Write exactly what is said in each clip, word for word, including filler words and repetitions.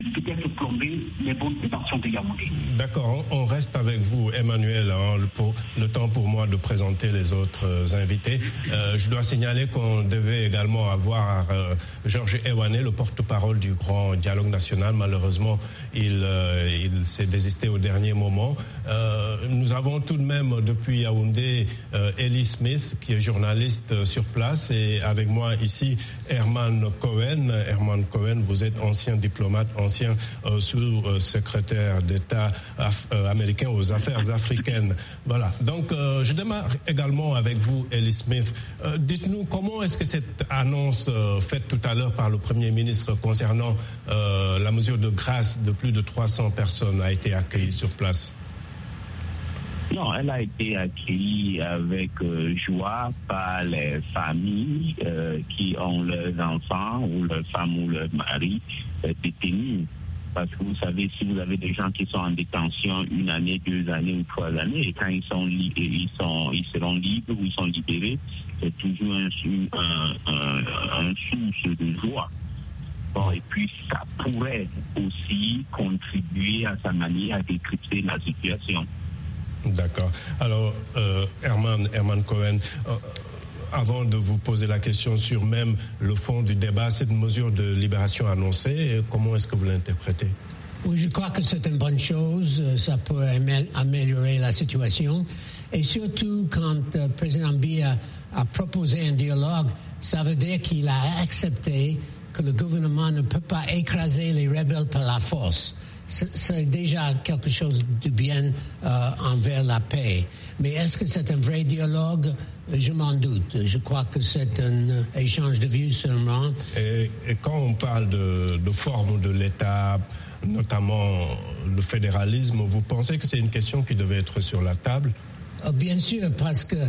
peut-être plomber les bonnes intentions de Yaoundé. D'accord, on reste avec vous, Emmanuel, hein, pour le temps pour moi de présenter les autres euh, invités. Euh, je dois signaler qu'on devait également avoir euh, Georges Ewané, le porte-parole du Grand Dialogue National. Malheureusement, il, euh, il s'est désisté au dernier moment. Euh, nous avons tout de même depuis Yaoundé euh, Ellie Smith, qui est journaliste euh, sur place, et avec moi ici Herman Cohen. Herman Cohen, vous êtes ancien diplomate, ancien euh, sous-secrétaire d'État af- euh, américain aux affaires africaines. Voilà. Donc, euh, je démarre également avec vous, Ellie Smith. Euh, dites-nous, comment est-ce que cette annonce euh, faite tout à l'heure par le Premier ministre concernant euh, la mesure de grâce de plus de trois cents personnes a été accueillie sur place? Non, elle a été accueillie avec euh, joie par les familles euh, qui ont leurs enfants ou leurs femmes ou leurs maris euh, détenus. Parce que vous savez, si vous avez des gens qui sont en détention une année, deux années ou trois années, et quand ils sont li- ils sont ils seront libres ou ils sont libérés, c'est toujours un, un, un, un source de joie. Bon, et puis ça pourrait aussi contribuer à sa manière à décrypter la situation. D'accord. Alors, euh, Herman, Herman Cohen, euh, avant de vous poser la question sur même le fond du débat, cette mesure de libération annoncée, comment est-ce que vous l'interprétez? Oui, je crois que c'est une bonne chose. Ça peut améliorer la situation. Et surtout, quand le président Biya a proposé un dialogue, ça veut dire qu'il a accepté que le gouvernement ne peut pas écraser les rebelles par la force. C'est déjà quelque chose de bien euh, envers la paix. Mais est-ce que c'est un vrai dialogue? Je m'en doute. Je crois que c'est un échange de vues seulement. Et, et quand on parle de, de forme de l'État, notamment le fédéralisme, vous pensez que c'est une question qui devait être sur la table? Bien sûr, parce que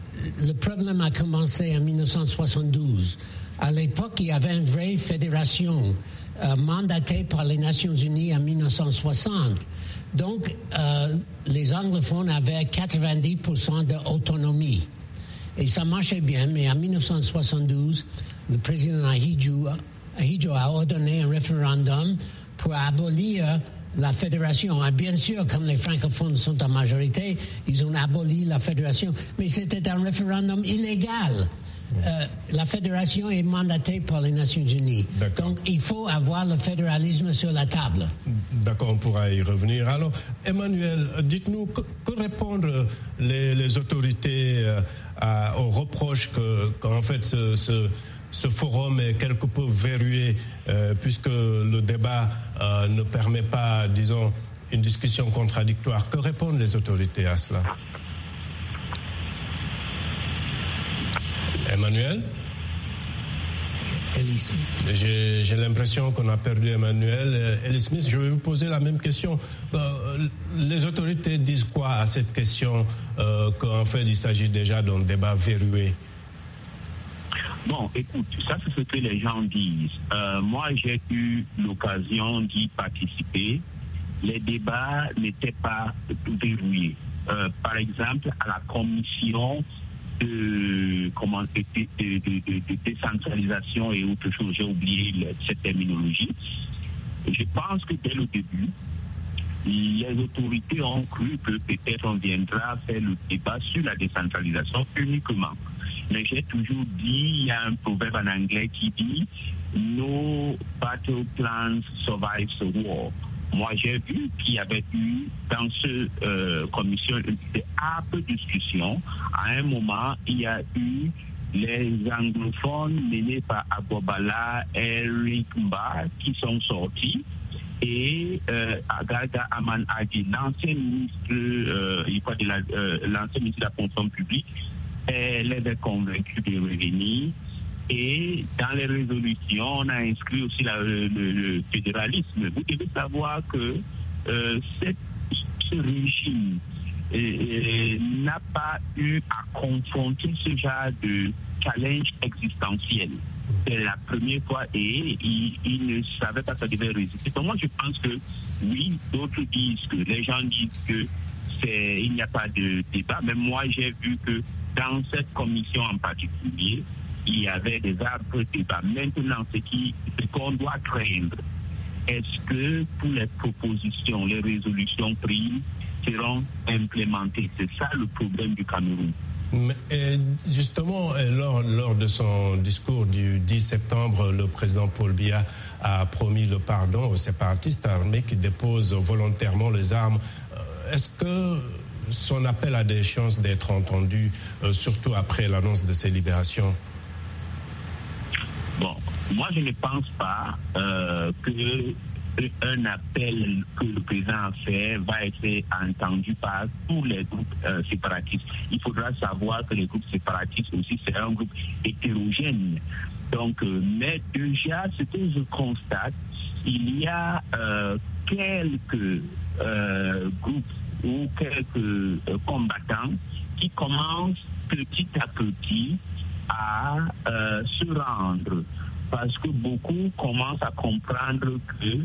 le problème a commencé en dix-neuf cent soixante-douze. À l'époque, il y avait une vraie fédération euh, mandatée par les Nations Unies en dix-neuf cent soixante. Donc, euh, les anglophones avaient quatre-vingt-dix pour cent d'autonomie. Et ça marchait bien, mais en dix-neuf cent soixante-douze, le président Ahidjo, Ahidjo a ordonné un référendum pour abolir la fédération. Et bien sûr, comme les francophones sont en majorité, ils ont aboli la fédération. Mais c'était un référendum illégal. Euh, la fédération est mandatée par les Nations Unies. D'accord. Donc, il faut avoir le fédéralisme sur la table. D'accord, on pourra y revenir. Alors, Emmanuel, dites-nous, que, que répondent les, les autorités euh, à, aux reproches que, qu'en fait, ce, ce, ce forum est quelque peu verrouillé, euh, puisque le débat euh, ne permet pas, disons, une discussion contradictoire. Que répondent les autorités à cela? Emmanuel? J'ai, j'ai l'impression qu'on a perdu Emmanuel. Ellie Smith, je vais vous poser la même question. Euh, les autorités disent quoi à cette question euh, qu'en fait il s'agit déjà d'un débat verrouillé? Bon, écoute, ça c'est ce que les gens disent. Euh, moi, j'ai eu l'occasion d'y participer. Les débats n'étaient pas verrouillés. Euh, par exemple, à la commission de, comment, de, de, de, de, de décentralisation et autre chose, j'ai oublié le, cette terminologie. Je pense que dès le début, les autorités ont cru que peut-être on viendra faire le débat sur la décentralisation uniquement. Mais j'ai toujours dit, il y a un proverbe en anglais qui dit « No battle plans survive the war ». Moi, j'ai vu qu'il y avait eu dans ce euh, commission de âpres discussions. À un moment, il y a eu les anglophones menés par Agboola, Eric Mba qui sont sortis. Et euh, Agadda Aman Adi, l'ancien ministre, euh, de la, euh, l'ancien ministre de la fonction publique, elle avait convaincu de revenir. Et dans les résolutions, on a inscrit aussi la, le, le fédéralisme. Vous devez savoir que euh, cette, ce régime euh, euh, n'a pas eu à confronter ce genre de challenge existentiel. C'est la première fois et il, il ne savait pas que ça devait résister. Donc moi je pense que oui, d'autres disent que les gens disent que c'est, il n'y a pas de débat, mais moi j'ai vu que dans cette commission en particulier, il y avait des arbres débats. Maintenant, ce, qui, ce qu'on doit craindre, est-ce que toutes les propositions, les résolutions prises seront implémentées? C'est ça le problème du Cameroun. Et justement, lors, lors de son discours du dix septembre, le président Paul Biya a promis le pardon aux séparatistes armés qui déposent volontairement les armes. Est-ce que son appel a des chances d'être entendu, surtout après l'annonce de ses libérations? Bon, moi je ne pense pas euh, que un appel que le président a fait va être entendu par tous les groupes euh, séparatistes. Il faudra savoir que les groupes séparatistes aussi, c'est un groupe hétérogène. Donc, euh, mais déjà, ce que je constate, il y a euh, quelques euh, groupes ou quelques euh, combattants qui commencent petit à petit à euh, se rendre, parce que beaucoup commencent à comprendre que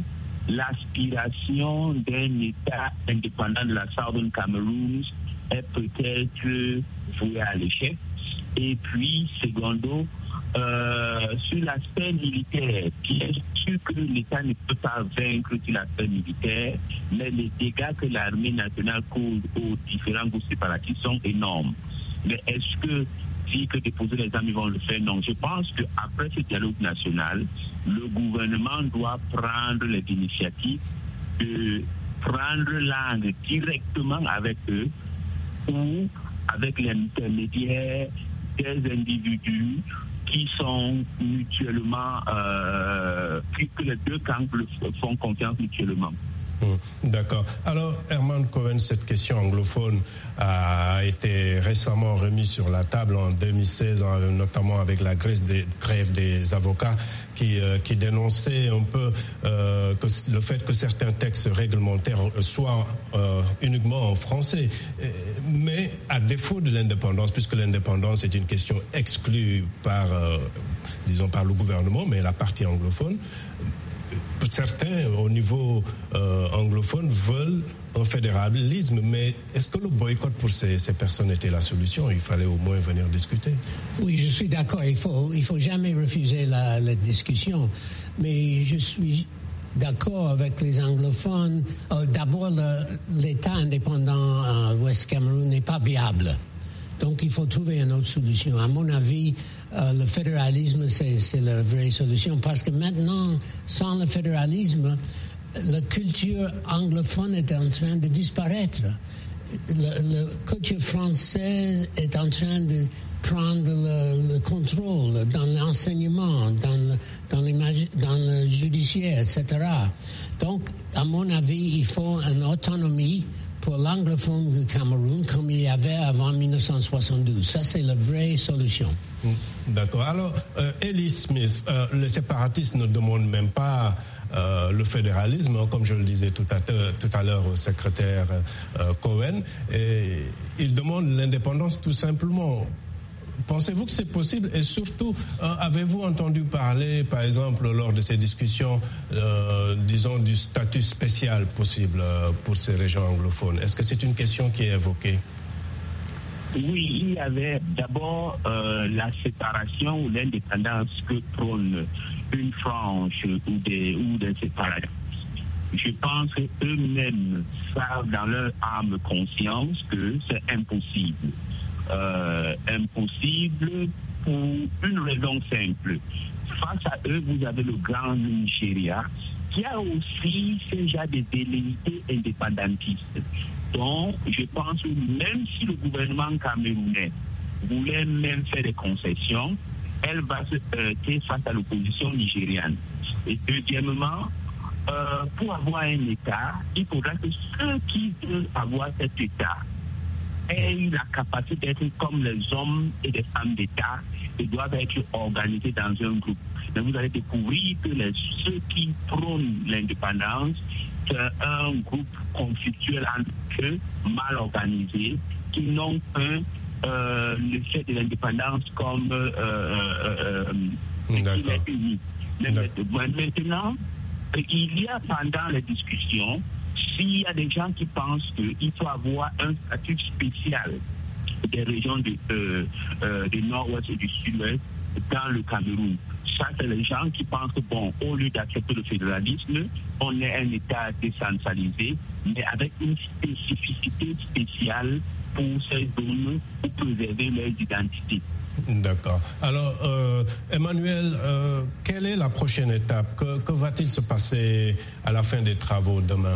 l'aspiration d'un État indépendant de la Southern Cameroun est peut-être vouée à l'échec. Et puis, secondo, euh, sur l'aspect militaire, bien sûr que l'État ne peut pas vaincre sur l'aspect militaire, mais les dégâts que l'armée nationale cause aux différents groupes séparatistes sont énormes. Mais est-ce que dire que déposer les armes, ils vont le faire? Non. Je pense qu'après ce dialogue national, le gouvernement doit prendre les initiatives de prendre langue directement avec eux ou avec l'intermédiaire des individus qui sont mutuellement, euh, que les deux camps font confiance mutuellement. D'accord. Alors, Herman Cohen, cette question anglophone a été récemment remise sur la table en deux mille seize, notamment avec la grève des, grève des avocats qui, euh, qui dénonçait un peu euh, que le fait que certains textes réglementaires soient euh, uniquement en français. Mais à défaut de l'indépendance, puisque l'indépendance est une question exclue par, euh, disons, par le gouvernement, mais la partie anglophone, certains, au niveau euh, anglophone, veulent un fédéralisme, mais est-ce que le boycott pour ces, ces personnes était la solution? Il fallait au moins venir discuter. Oui, je suis d'accord. Il faut, il faut jamais refuser la, la discussion. Mais je suis d'accord avec les anglophones. Euh, d'abord, le, l'État indépendant à West Cameroun n'est pas viable. Donc, il faut trouver une autre solution. À mon avis, euh, le fédéralisme, c'est, c'est la vraie solution. Parce que maintenant, sans le fédéralisme, la culture anglophone est en train de disparaître. La culture française est en train de prendre le, le contrôle dans l'enseignement, dans le, dans, dans le judiciaire, et cetera. Donc, à mon avis, il faut une autonomie pour l'anglophone du Cameroun comme il y avait avant mille neuf cent soixante-douze. Ça, c'est la vraie solution. D'accord. Alors, euh, Ellie Smith, euh, les séparatistes ne demandent même pas euh, le fédéralisme, comme je le disais tout à, tout à l'heure au secrétaire euh, Cohen, et ils demandent l'indépendance tout simplement. Pensez-vous que c'est possible? Et surtout, euh, avez-vous entendu parler, par exemple, lors de ces discussions, euh, disons, du statut spécial possible euh, pour ces régions anglophones? Est-ce que c'est une question qui est évoquée? Oui, il y avait d'abord euh, la séparation ou l'indépendance que prône une frange ou des, ou des séparatistes. Je pense qu'eux-mêmes savent dans leur âme conscience que c'est impossible. Euh, impossible pour une raison simple. Face à eux, vous avez le grand Nigeria qui a aussi ce genre de velléités indépendantistes. Donc, je pense que même si le gouvernement camerounais voulait même faire des concessions, elle va se heurter face à l'opposition nigériane. Et deuxièmement, euh, pour avoir un État, il faudra que ceux qui veulent avoir cet État aient la capacité d'être comme les hommes et les femmes d'État et doivent être organisés dans un groupe. Mais vous allez découvrir que les, ceux qui prônent l'indépendance, c'est un groupe conflictuel entre eux, mal organisé, qui n'ont qu'un euh, le fait de l'indépendance comme euh, euh, euh, unique. Mais maintenant, il y a pendant les discussions, s'il y a des gens qui pensent qu'il faut avoir un statut spécial des régions du, euh, euh, du nord-ouest et du sud-ouest dans le Cameroun, Ça, c'est les gens qui pensent que, bon, au lieu d'accepter le fédéralisme, on est un État décentralisé, mais avec une spécificité spéciale pour ces zones, pour préserver leurs identités. D'accord. Alors, euh, Emmanuel, euh, quelle est la prochaine étape? Que, que va-t-il se passer à la fin des travaux demain?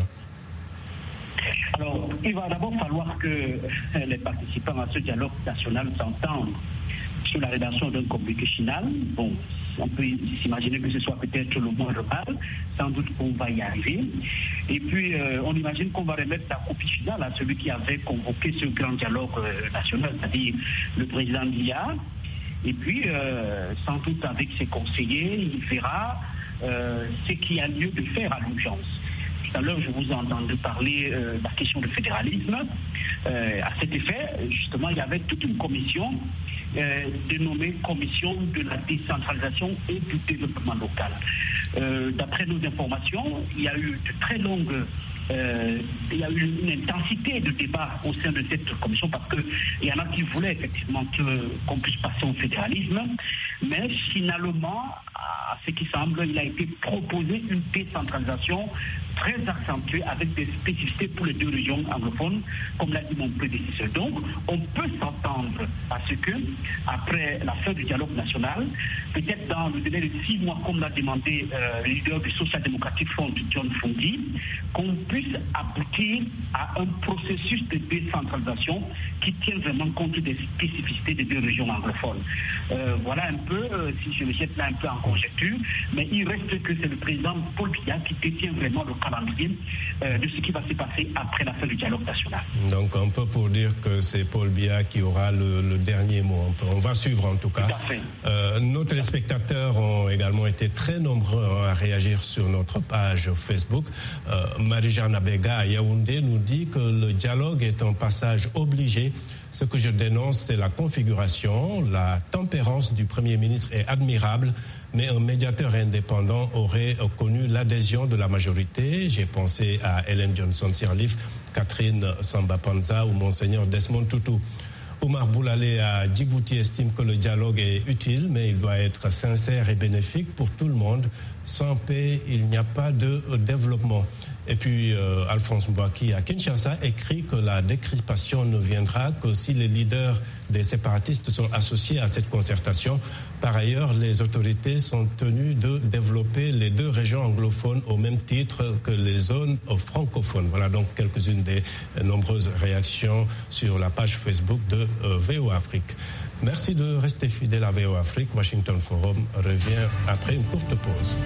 Alors, il va d'abord falloir que les participants à ce dialogue national s'entendent sur la rédaction d'un communiqué final. Bon, on peut s'imaginer que ce soit peut-être le moindre mal, sans doute qu'on va y arriver. Et puis, euh, on imagine qu'on va remettre la copie finale à celui qui avait convoqué ce grand dialogue euh, national, c'est-à-dire le président Biya. Et puis, euh, sans doute avec ses conseillers, il verra euh, ce qu'il y a lieu de faire à l'urgence. Tout à l'heure, je vous ai entendu parler euh, de la question du fédéralisme. Euh, à cet effet, justement, il y avait toute une commission euh, dénommée Commission de la décentralisation et du développement local. Euh, d'après nos informations, il y a eu de très longues... Euh, il y a eu une intensité de débat au sein de cette commission parce qu'il y en a qui voulaient effectivement que, qu'on puisse passer au fédéralisme, mais finalement, à ce qui semble, il a été proposé une décentralisation très accentuée avec des spécificités pour les deux régions anglophones, comme l'a dit mon prédécesseur. Donc, on peut s'entendre parce que, après la fin du dialogue national, peut-être dans le délai de six mois, comme l'a demandé euh, le leader du Social Democratic Front, John Fungi, qu'on puisse aboutir à un processus de décentralisation qui tient vraiment compte des spécificités des deux régions anglophones. Euh, voilà un peu, euh, si je me jette là un peu en conjecture, mais il reste que c'est le président Paul Biya qui détient vraiment le calendrier euh, de ce qui va se passer après la fin du dialogue national. Donc un peu pour dire que c'est Paul Biya qui aura le, le dernier mot. On, peut, on va suivre en tout cas. Tout à fait. Euh, nos téléspectateurs ont également été très nombreux à réagir sur notre page Facebook. Euh, Marie-Jeanne Abega à Yaoundé nous dit que le dialogue est un passage obligé. Ce que je dénonce, c'est la configuration. La tempérance du Premier ministre est admirable, mais un médiateur indépendant aurait connu l'adhésion de la majorité. J'ai pensé à Ellen Johnson Sirleaf, Catherine Samba Panza ou Monseigneur Desmond Tutu. Omar Boulalé à Djibouti estime que le dialogue est utile, mais il doit être sincère et bénéfique pour tout le monde. Sans paix, il n'y a pas de développement. Et puis, euh, Alphonse Mbouaki à Kinshasa écrit que la décrispation ne viendra que si les leaders des séparatistes sont associés à cette concertation. Par ailleurs, les autorités sont tenues de développer les deux régions anglophones au même titre que les zones francophones. Voilà donc quelques-unes des nombreuses réactions sur la page Facebook de euh, V O Afrique. Merci de rester fidèle à V O Afrique. Washington Forum revient après une courte pause.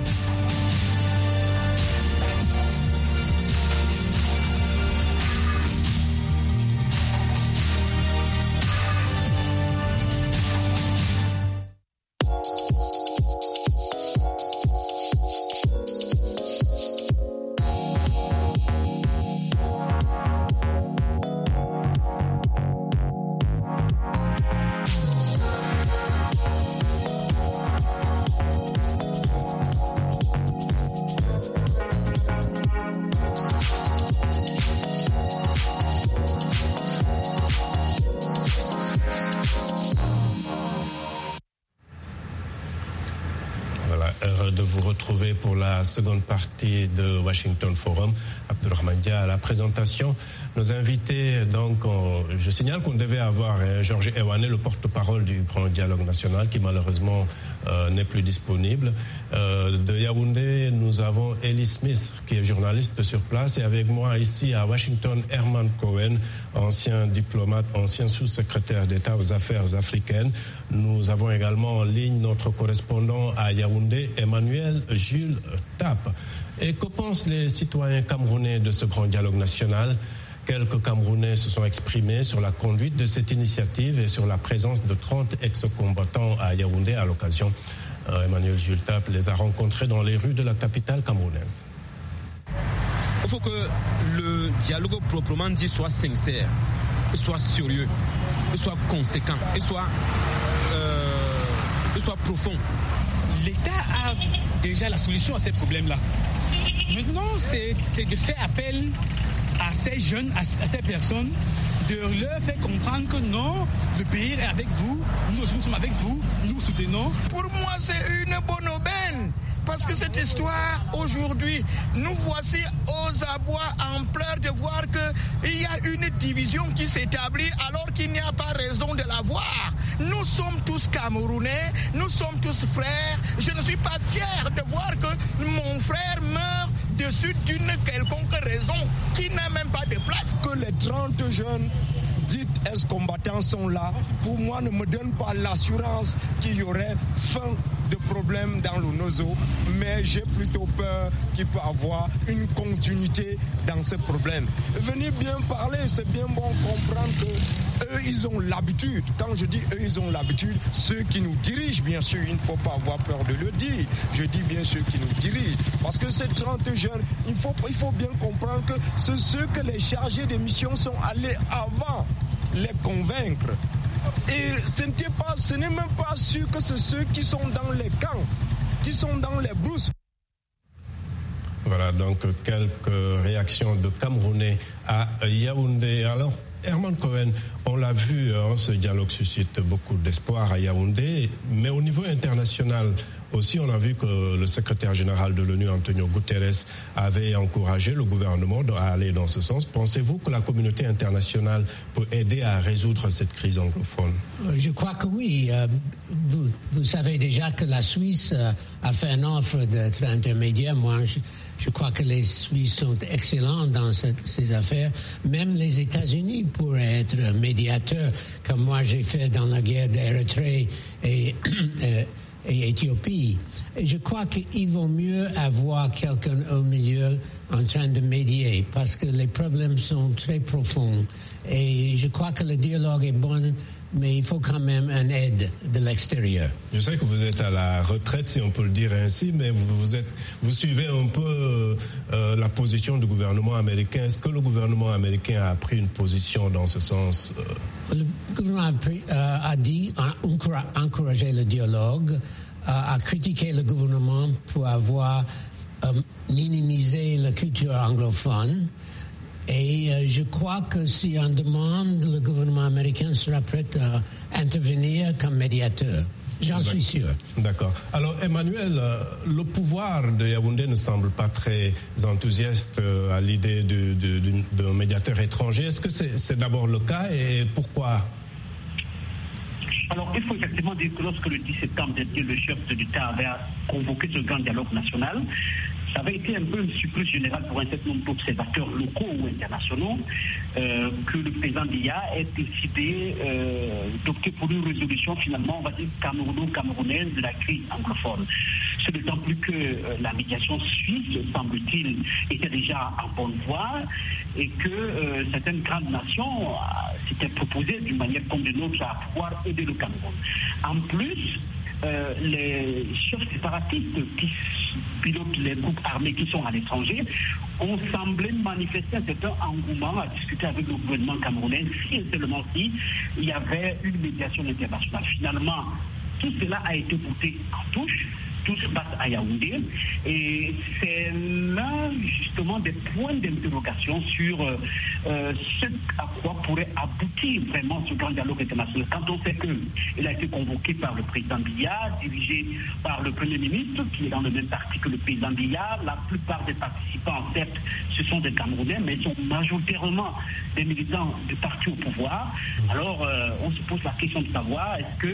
De vous retrouver pour la seconde partie de Washington Forum. Abdulrahman Dia à la présentation. Nos invités, donc, on, je signale qu'on devait avoir hein, Georges Ewane, le porte-parole du Grand Dialogue National, qui malheureusement euh, n'est plus disponible. Euh, de Yaoundé, nous avons Ellie Smith, qui est journaliste sur place, et avec moi ici à Washington, Herman Cohen, ancien diplomate, ancien sous-secrétaire d'État aux affaires africaines. Nous avons également en ligne notre correspondant à Yaoundé, Emmanuel Jules Tap. Et que pensent les citoyens camerounais de ce grand dialogue national? Quelques Camerounais se sont exprimés sur la conduite de cette initiative et sur la présence de trente ex-combattants à Yaoundé à l'occasion. Euh, Emmanuel Jules Tap les a rencontrés dans les rues de la capitale camerounaise. Il faut que le dialogue proprement dit soit sincère, soit sérieux, soit conséquent, et soit, euh, soit profond. L'État a déjà la solution à ces problèmes-là. Maintenant, c'est, c'est de faire appel à ces jeunes, à, à ces personnes, de leur faire comprendre que non, le pays est avec vous, nous aussi nous sommes avec vous, nous vous soutenons. Pour moi, c'est une bonne aubaine. Parce que cette histoire, aujourd'hui, nous voici aux abois en pleurs de voir qu'il y a une division qui s'établit alors qu'il n'y a pas raison de l'avoir. Nous sommes tous Camerounais, nous sommes tous frères. Je ne suis pas fier de voir que mon frère meurt dessus d'une quelconque raison qui n'a même pas de place. Que les trente jeunes dites ex-combattants sont là, pour moi, ne me donne pas l'assurance qu'il y aurait fin de problèmes dans le Nozo, mais j'ai plutôt peur qu'il peut y avoir une continuité dans ce problème. Venez bien parler, c'est bien bon comprendre que eux, ils ont l'habitude. Quand je dis eux, ils ont l'habitude, ceux qui nous dirigent, bien sûr, il ne faut pas avoir peur de le dire. Je dis bien ceux qui nous dirigent. Parce que ces trente jeunes, il faut, il faut bien comprendre que c'est ceux que les chargés de mission sont allés avant les convaincre. Et ce n'est pas, ce n'est même pas sûr que c'est ceux qui sont dans les camps, qui sont dans les brousses. Voilà donc quelques réactions de Camerounais à Yaoundé. Alors, Herman Cohen, on l'a vu, hein, ce dialogue suscite beaucoup d'espoir à Yaoundé, mais au niveau international aussi, on a vu que le secrétaire général de l'ONU, Antonio Guterres, avait encouragé le gouvernement à aller dans ce sens. Pensez-vous que la communauté internationale peut aider à résoudre cette crise anglophone? Je crois que oui. Vous, vous savez déjà que la Suisse a fait une offre d'être intermédiaire. Moi, je, je crois que les Suisses sont excellents dans cette, ces affaires. Même les États-Unis pourraient être médiateurs, comme moi j'ai fait dans la guerre d'Érythrée et... et Éthiopie. Et je crois qu'il vaut mieux avoir quelqu'un au milieu en train de médier parce que les problèmes sont très profonds. Et je crois que le dialogue est bon, mais il faut quand même une aide de l'extérieur. Je sais que vous êtes à la retraite, si on peut le dire ainsi, mais vous, vous, êtes, vous suivez un peu euh, la position du gouvernement américain. Est-ce que le gouvernement américain a pris une position dans ce sens euh... Le gouvernement a, pris, euh, a dit, a encouragé le dialogue, a, a critiqué le gouvernement pour avoir euh, minimisé la culture anglophone. Et euh, je crois que si on demande, le gouvernement américain sera prêt à intervenir comme médiateur. J'en suis sûr. D'accord. Alors, Emmanuel, euh, le pouvoir de Yaoundé ne semble pas très enthousiaste euh, à l'idée d'un médiateur étranger. Est-ce que c'est c'est d'abord le cas et pourquoi? Alors, il faut effectivement dire que lorsque le dix septembre dernier, le chef de l'État avait convoqué ce grand dialogue national, ça avait été un peu une surprise générale pour un certain nombre d'observateurs locaux ou internationaux euh, que le président Biya ait décidé euh, d'opter pour une résolution finalement, on va dire, camerouno-camerounaise de la crise anglophone. C'est d'autant plus que euh, la médiation suisse, semble-t-il, était déjà en bonne voie et que euh, certaines grandes nations euh, s'étaient proposées d'une manière comme d'une autre à pouvoir aider le Cameroun. En plus, Euh, les chefs séparatistes qui pilotent les groupes armés qui sont à l'étranger ont semblé manifester un certain engouement à discuter avec le gouvernement camerounais si et seulement si il y avait une médiation internationale. Finalement, tout cela a été bouté en touche. Tout se passe à Yaoundé et c'est là justement des points d'interrogation sur euh, euh, ce à quoi pourrait aboutir vraiment ce grand dialogue international. Quand on sait qu'il a été convoqué par le président Biya, dirigé par le Premier ministre qui est dans le même parti que le président Biya, la plupart des participants, certes, ce sont des Camerounais, mais ils sont majoritairement des militants du parti au pouvoir. Alors euh, on se pose la question de savoir est-ce que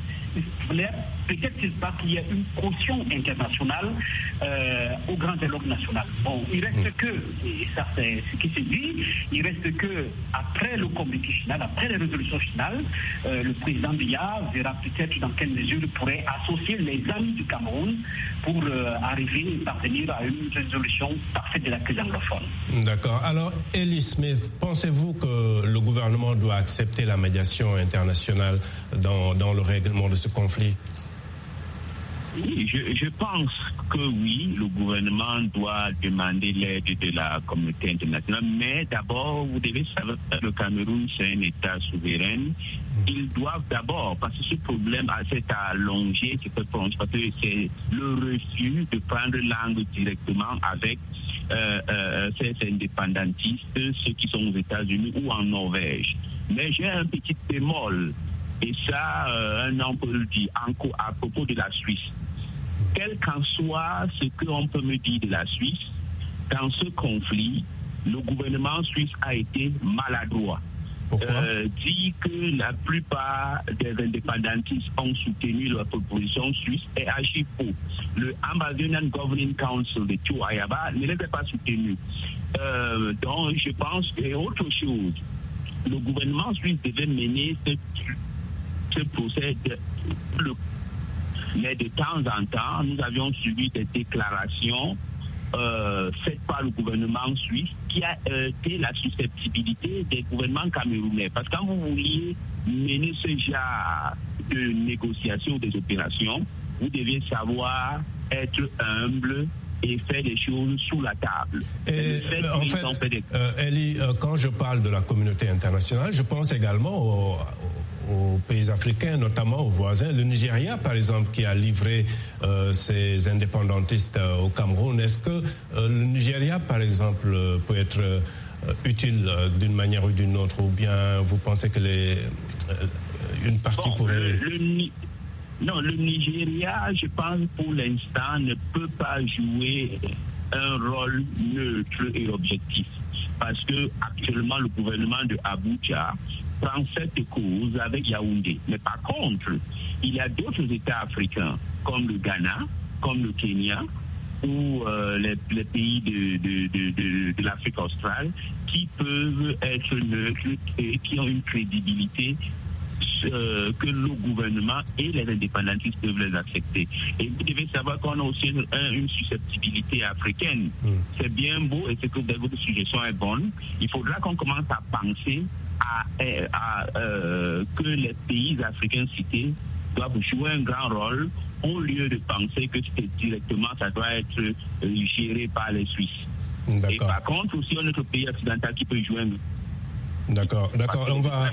peut-être pas qu'il y a une caution internationale euh, au grand dialogue national. Bon, il reste que, et ça c'est ce qui se dit, il reste que après le communiqué final, après les résolutions finales, euh, le président Biya verra peut-être dans quelle mesure il pourrait associer les amis du Cameroun pour euh, arriver et parvenir à une résolution parfaite de la crise anglophone. D'accord. Alors, Ellie Smith, pensez-vous que le gouvernement doit accepter la médiation internationale dans, dans le règlement de ce conflit? Oui, je, je pense que oui, le gouvernement doit demander l'aide de la communauté internationale, mais d'abord, vous devez savoir que le Cameroun, c'est un État souverain. Ils doivent d'abord, parce que ce problème s'est allongé, c'est parce que c'est le refus de prendre langue directement avec euh, euh, ces indépendantistes, ceux qui sont aux États-Unis ou en Norvège. Mais j'ai un petit bémol, et ça, euh, un homme peut le dire, à propos de la Suisse. Quel qu'en soit ce qu'on peut me dire de la Suisse, dans ce conflit, le gouvernement suisse a été maladroit. Pourquoi? Euh, dit que la plupart des indépendantistes ont soutenu leur proposition suisse et agi faux. Le Ambazonian Governing Council de Tio Ayaba ne les a pas soutenus. Euh, donc je pense que autre chose, le gouvernement suisse devait mener ce, ce procès de, le mais de temps en temps, nous avions suivi des déclarations euh, faites par le gouvernement suisse qui a heurté la susceptibilité des gouvernements camerounais. Parce que quand vous vouliez mener ce genre de négociations, des opérations, vous deviez savoir être humble et faire des choses sous la table. Et fait en fait, fait des... euh, Elie, euh, quand je parle de la communauté internationale, je pense également au, aux pays africains, notamment aux voisins. Le Nigeria, par exemple, qui a livré euh, ses indépendantistes euh, au Cameroun. Est-ce que euh, le Nigeria, par exemple, euh, peut être euh, utile euh, d'une manière ou d'une autre, ou bien vous pensez que les, euh, une partie bon, pourrait... Le, le, non, le Nigeria, je pense, pour l'instant, ne peut pas jouer un rôle neutre et objectif. Parce que actuellement, le gouvernement de Abuja prend cette cause avec Yaoundé. Mais par contre, il y a d'autres États africains, comme le Ghana, comme le Kenya, ou euh, les, les pays de, de, de, de, de l'Afrique australe, qui peuvent être neutres et qui ont une crédibilité euh, que le gouvernement et les indépendantistes peuvent les accepter. Et vous devez savoir qu'on a aussi une, une susceptibilité africaine. Mm. C'est bien beau et c'est que votre suggestion est bonne. Il faudra qu'on commence à penser à, à, à euh, que les pays africains cités doivent jouer un grand rôle au lieu de penser que directement ça doit être euh, géré par les Suisses. D'accord. Et par contre aussi un autre pays occidental qui peut jouer un D'accord, d'accord. On va.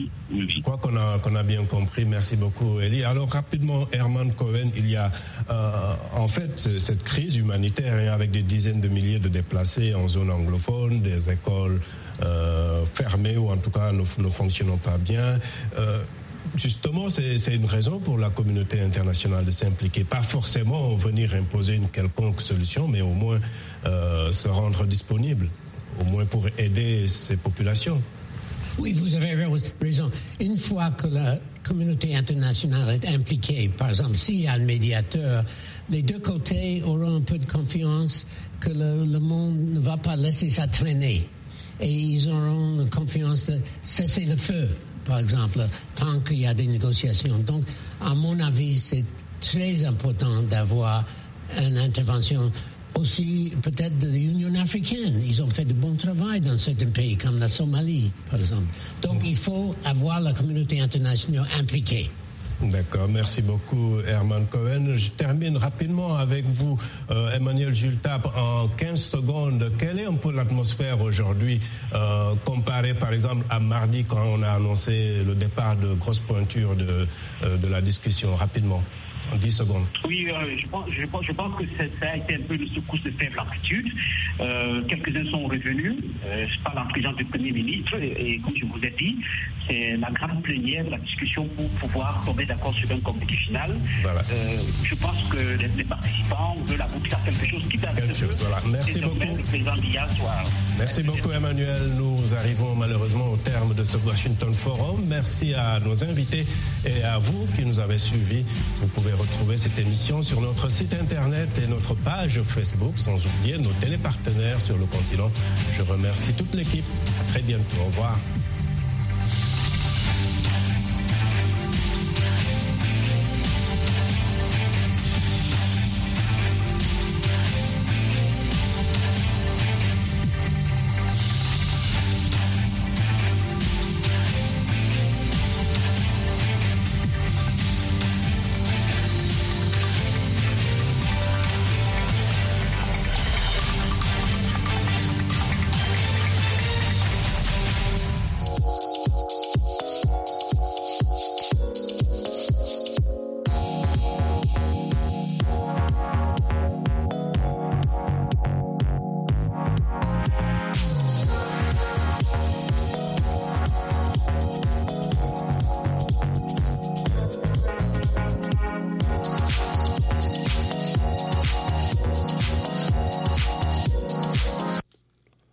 Je crois qu'on a qu'on a bien compris. Merci beaucoup, Elie. Alors rapidement, Herman Cohen, il y a euh, en fait cette crise humanitaire avec des dizaines de milliers de déplacés en zone anglophone, des écoles euh, fermées ou en tout cas ne, ne fonctionnant pas bien. Euh, Justement, c'est, c'est une raison pour la communauté internationale de s'impliquer. Pas forcément venir imposer une quelconque solution, mais au moins euh, se rendre disponible, au moins pour aider ces populations. Oui, vous avez raison. Une fois que la communauté internationale est impliquée, par exemple, s'il y a un médiateur, les deux côtés auront un peu de confiance que le, le monde ne va pas laisser ça traîner. Et ils auront la confiance de cesser le feu, par exemple, tant qu'il y a des négociations. Donc, à mon avis, c'est très important d'avoir une intervention aussi peut-être de l'Union africaine. Ils ont fait de bon travail dans certains pays, comme la Somalie, par exemple. Donc, il faut avoir la communauté internationale impliquée. D'accord, merci beaucoup Herman Cohen. Je termine rapidement avec vous, euh, Emmanuel Jultap, en quinze secondes. Quelle est un peu l'atmosphère aujourd'hui, euh, comparée par exemple à mardi quand on a annoncé le départ de grosses pointures de, euh, de la discussion, rapidement, en dix secondes. Oui, euh, je, pense, je, pense, je pense que ça a été un peu une secousse de faible amplitude. Euh, quelques-uns sont revenus, euh, je parle en présence du Premier ministre, et, et comme je vous ai dit, c'est la grande plénière de la discussion pour pouvoir tomber d'accord sur un communiqué final. Voilà. Euh, je pense que les, les participants veulent aboutir à quelque chose qui date quelque chose, voilà. Merci beaucoup. Le président d'hier soir. Merci beaucoup Emmanuel. Nous arrivons malheureusement au terme de ce Washington Forum. Merci à nos invités et à vous qui nous avez suivis. Vous pouvez retrouver cette émission sur notre site internet et notre page Facebook, sans oublier nos télépartenaires sur le continent. Je remercie toute l'équipe. À très bientôt. Au revoir.